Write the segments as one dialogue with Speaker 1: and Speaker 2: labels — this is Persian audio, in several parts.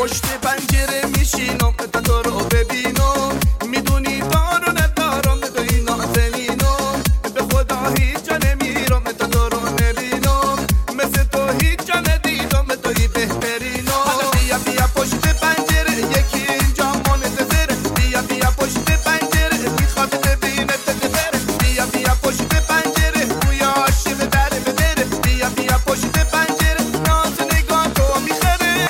Speaker 1: پشت پنجره میشینم تا تو رو ببینم، میدونی دارو ندارم توی نازنینم، به خدا هیچ جا نمیرم تا تو رو نبینم، مثل تو هیچ جا ندیدم توی بهترینم. حالا بیا بیا پشت پنجره یکی اینجا منتظره، بیا بیا پشت پنجره میخواد ببینه تدبره، بیا بیا پشت پنجره بویا عاشق در بدره، بیا بیا پشت پنجره ناز نگاه تو میخره.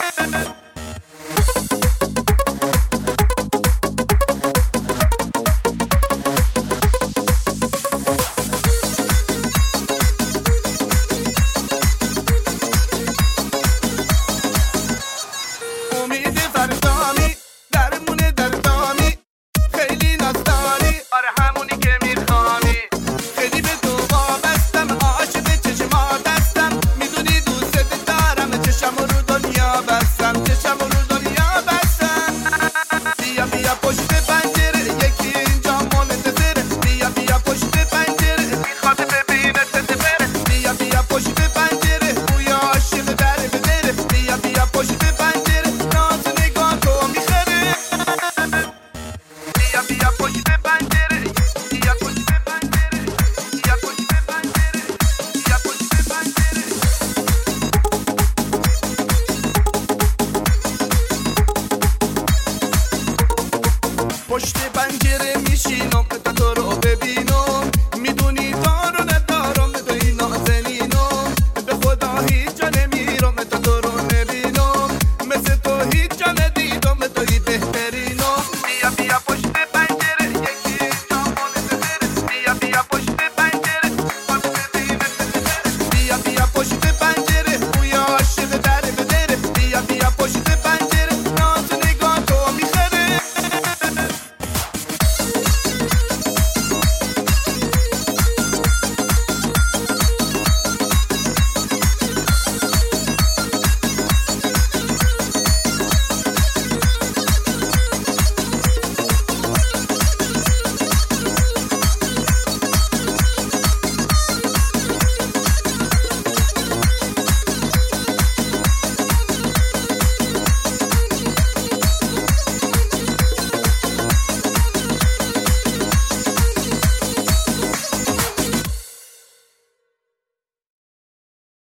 Speaker 1: امید فردامی درمونه دردامی، خیلی نازداری آره همونی که میخوانی، خیلی به تو وابستم عاشق چشمات هستم، میدونی دوست دارم چشم رو دنیا بستم، چشم رو دنیا بستم. بیا بیا پشت پنجره یکی اینجا منتظره، بیا بیا پشت پنجره میخواد ببینه تدبره، بیا بیا پشت پنجره بویا عاشق در بدره، بیا بیا پشت پنجره ناز نگاه تو میخره. بیا بیا پشت پنجره، بیا پشت پنجره، بیا پشت پنجره، بیا پشت پنجره. پشت پنجره میشینم